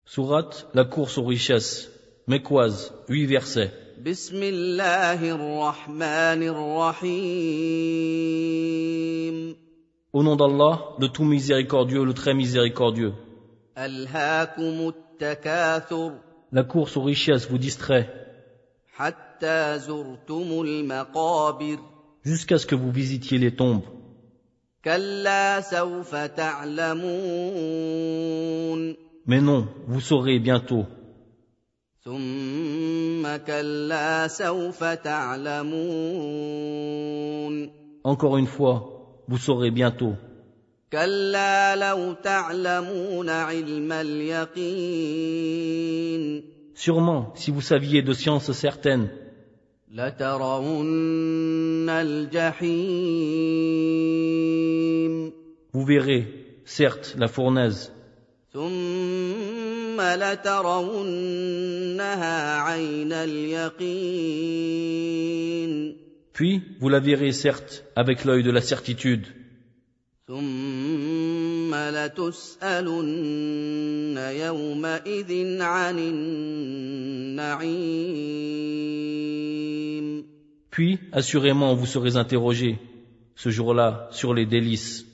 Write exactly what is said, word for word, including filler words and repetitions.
Sourate La course aux richesses, Mécoise, huit versets. بسم الله الرحمن الرحيم Au nom d'Allah, le tout miséricordieux, le très miséricordieux. ألهاكم التكاثر La course aux richesses vous distrait, حتى زرتم المقابر jusqu'à ce que vous visitiez les tombes. كلا سوف تعلمون Mais non, vous saurez bientôt. ثم كلا سوف تعلمون Encore une fois, vous saurez bientôt. كلا لو تعلمون علم اليقين Sûrement, si vous saviez de science certaine, لترون الجحيم vous verrez, certes, la fournaise, ثم لترونها عين اليقين puis vous la verrez, certes, avec l'œil de la certitude, ثم لتسألن يومئذ عن النعيم puis, assurément, vous serez interrogés, ce jour-là, sur les délices.